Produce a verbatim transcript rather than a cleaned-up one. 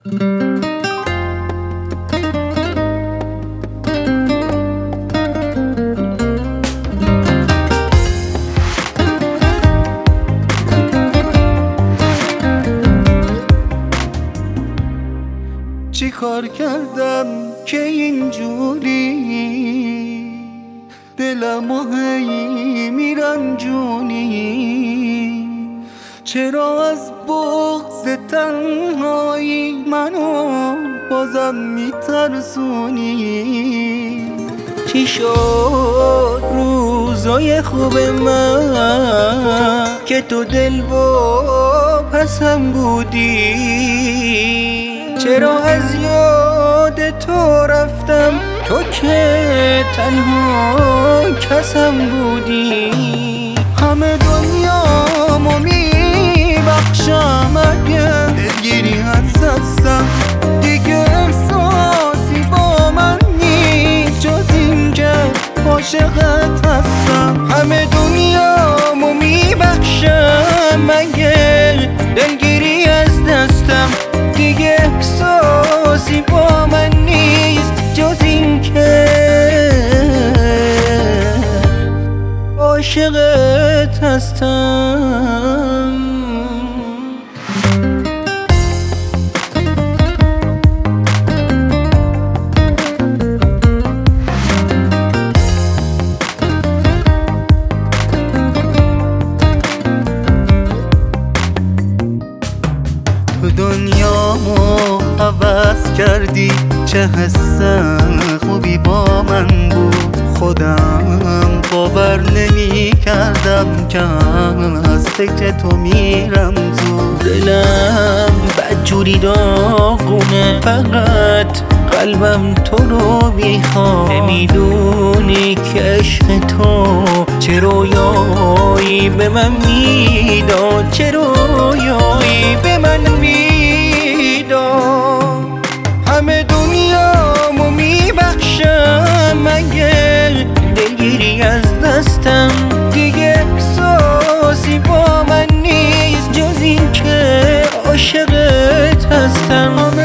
چی کار کردم که اینجوری دلمو هی میرنجونی؟ چرا از بغض تنهایی منو بازم میترسونی؟ چی شد روزای خوب من که تو دل و پسم بودی؟ چرا از یاد تو رفتم تو که تنها کسم بودی؟ همه دنیامو میبخشم اگه دلگیری از دستم دیگه احساسی با من نیست جز این که عاشقت هستم. همه دنیامو میبخشم اگه دلگیری از دستم دیگه احساسی با من نیست جز این که عاشقت هستم. تو دنیامو عوض کردی، چه حس خوبی با من بود. خودم باور نمی کردم که از فکر تو میرم زود. دلم بدجوری داغونه، فقط قلبم تو رو میخواد. نمیدونی که عشق تو چه رویایی به من میداد، چه رویایی به من میداد. همه دنیامو میبخشم اگه دلگیری از دستم دیگه احساسی با من نیست جز این که عاشقت هستم.